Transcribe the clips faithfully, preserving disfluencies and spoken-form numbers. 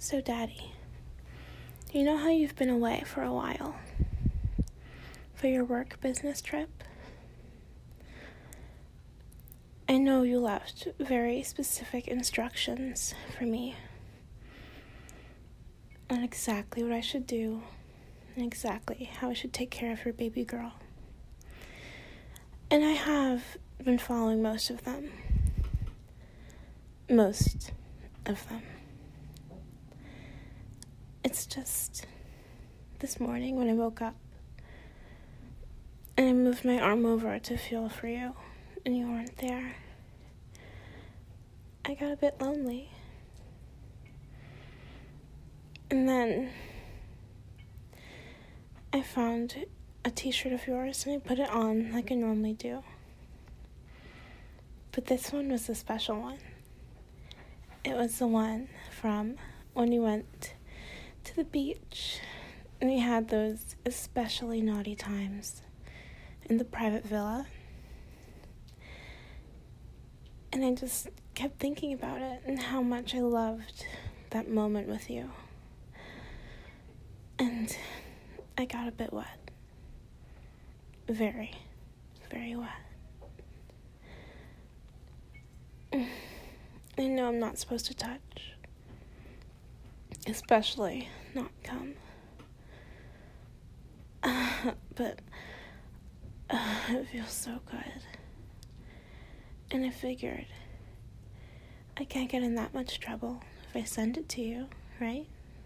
So, Daddy, you know how you've been away for a while? For your work business trip? I know you left very specific instructions for me on exactly what I should do and exactly how I should take care of your baby girl. And I have been following most of them. Most of them. It's just this morning when I woke up and I moved my arm over to feel for you and you weren't there, I got a bit lonely. And then I found a t-shirt of yours and I put it on like I normally do. But this one was a special one. It was the one from when we went to the beach and we had those especially naughty times in the private villa. And I just kept thinking about it and how much I loved that moment with you. And I got a bit wet. Very, very wet. I know I'm not supposed to touch. Especially not cum. Uh, but uh, it feels so good. And I figured I can't get in that much trouble if I send it to you, right?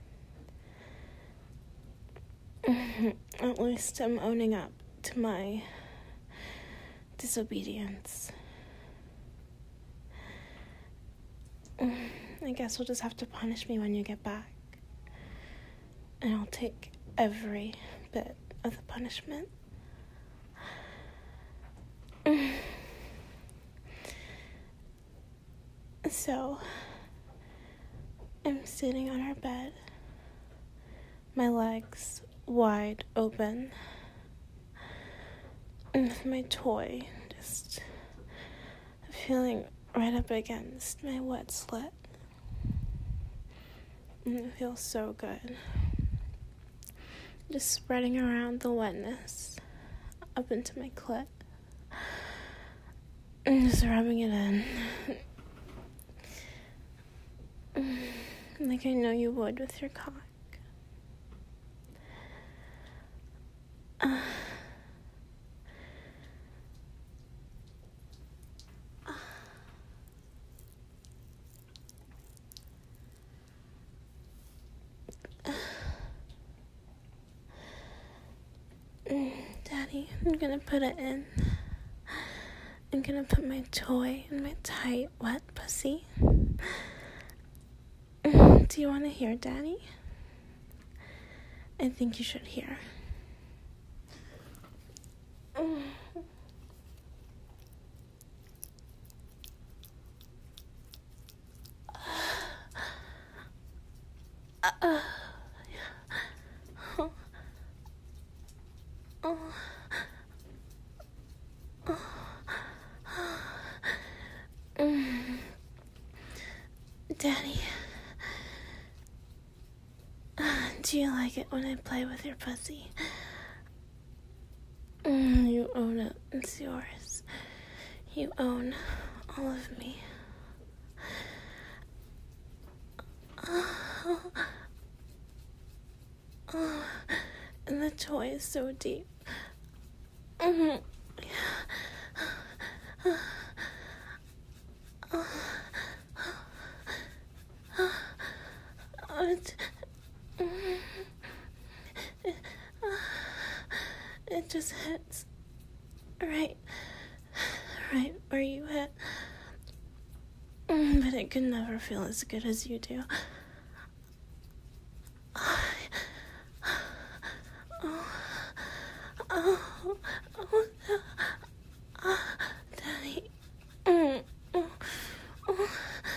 At least I'm owning up to my disobedience. I guess you'll just have to punish me when you get back. And I'll take every bit of the punishment. So, I'm sitting on our bed, my legs wide open, and with my toy just feeling right up against my wet slit. And it feels so good. Just spreading around the wetness up into my clit. And just rubbing it in. Like I know you would with your cock. Uh, Daddy, I'm gonna put it in. I'm gonna put my toy in my tight, wet pussy. Do you want to hear, Daddy? I think you should hear. Uh, oh. Oh. Oh. Mm. Daddy, do you like it when I play with your pussy? Mm, you own it. It's yours. You own all of me. Oh. Oh. And the toy is so deep. Mm-hmm. It, it just hits right, right where you hit. But it could never feel as good as you do. Oh, oh, oh, oh, Daddy. Mm, oh, oh.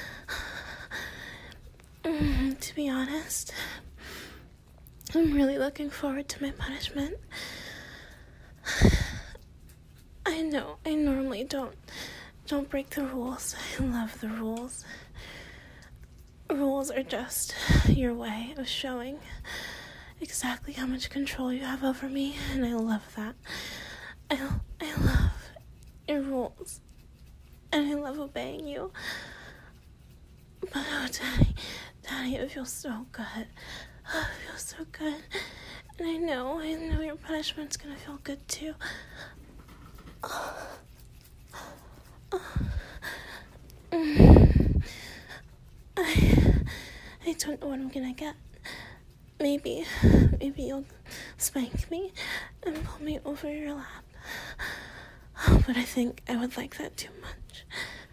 Mm, to be honest, I'm really looking forward to my punishment. I know, I normally don't, don't break the rules. I love the rules. Rules are just your way of showing exactly how much control you have over me, and I love that. I, I love your rules, and I love obeying you. But oh, Daddy, Daddy, it feels so good. Oh, it feels so good. And I know, I know your punishment's gonna feel good too. Oh. Oh. Mm. I, I don't know what I'm gonna get. Maybe, maybe you'll spank me and pull me over your lap. Oh, but I think I would like that too much.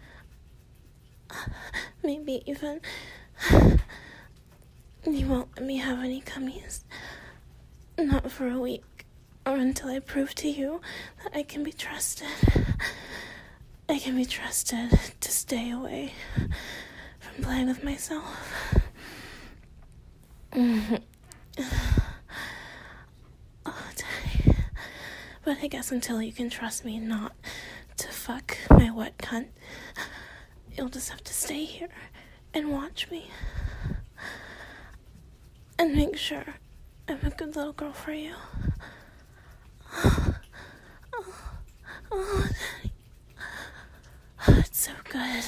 Maybe even you won't let me have any gummies. Not for a week, or until I prove to you that I can be trusted. I can be trusted to stay away from playing with myself. Mm-hmm. Oh, Daddy. But I guess until you can trust me not to fuck my wet cunt, you'll just have to stay here and watch me. And make sure I'm a good little girl for you. Oh, oh, oh, Daddy. Oh, it's so good.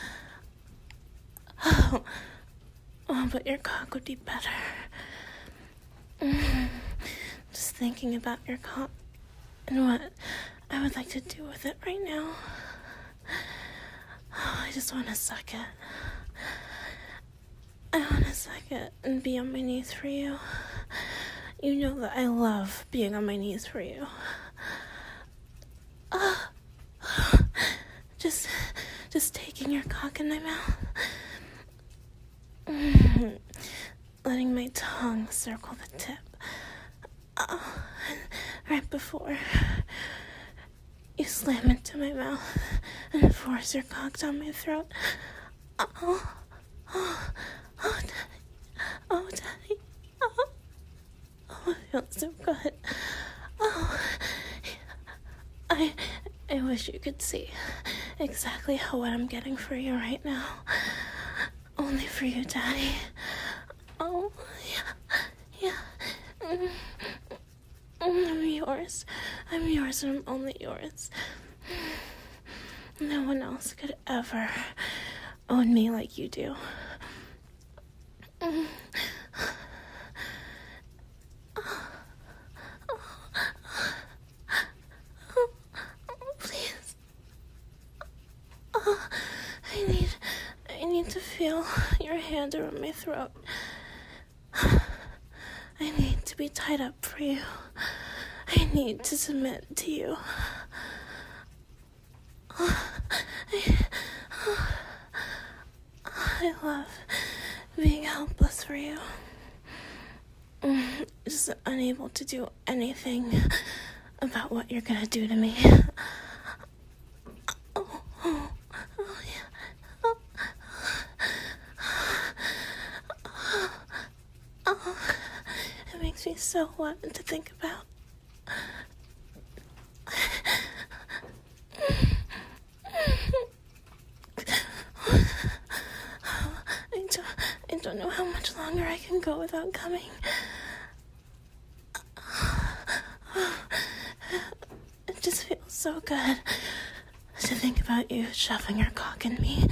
Oh, oh, but your cock would be better. Mm. Just thinking about your cock and what I would like to do with it right now. Oh, I just want to suck it. I want to suck it and be on my knees for you. You know that I love being on my knees for you. Oh, just, just taking your cock in my mouth. Mm. Letting my tongue circle the tip. Oh, right before you slam into my mouth and force your cock down my throat. Oh, oh, oh, Daddy. Oh, Daddy. Oh, oh, it feels so good. Oh, I, I wish you could see exactly how what I'm getting for you right now. Only for you, Daddy. Oh, yeah, yeah. Mm. I'm yours. I'm yours and I'm only yours. No one else could ever own me like you do. Mm. Please. Oh, I need, I need to feel your hand around my throat. I need to be tied up for you. I need to submit to you. I, I love being helpless for you. Just unable to do anything about what you're gonna do to me. Oh, oh, oh yeah. Oh, oh, it makes me so wet to think about. I don't, I don't know how much longer I can go without coming. It just feels so good to think about you shoving your cock in me.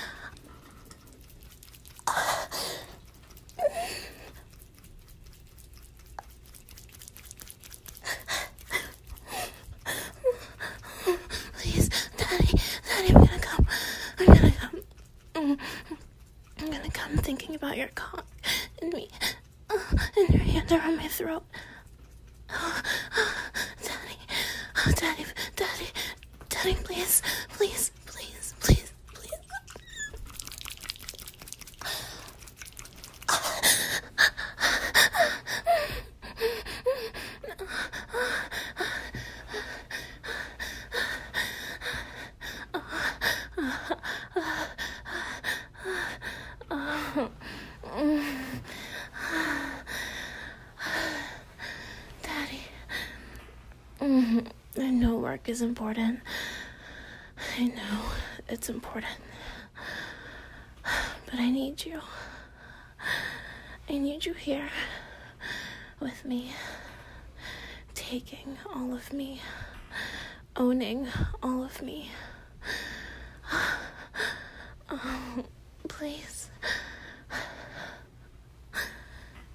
Please, Daddy, Daddy, I'm gonna come. I'm gonna come. I'm gonna come thinking about your cock and me, and your hand around my throat. Oh, oh, Daddy, oh, Daddy, Daddy, Daddy, please, please, please, please, please. Daddy, I know work is important. I know it's important. But I need you. I need you here with me, taking all of me, owning all of me. Oh, please.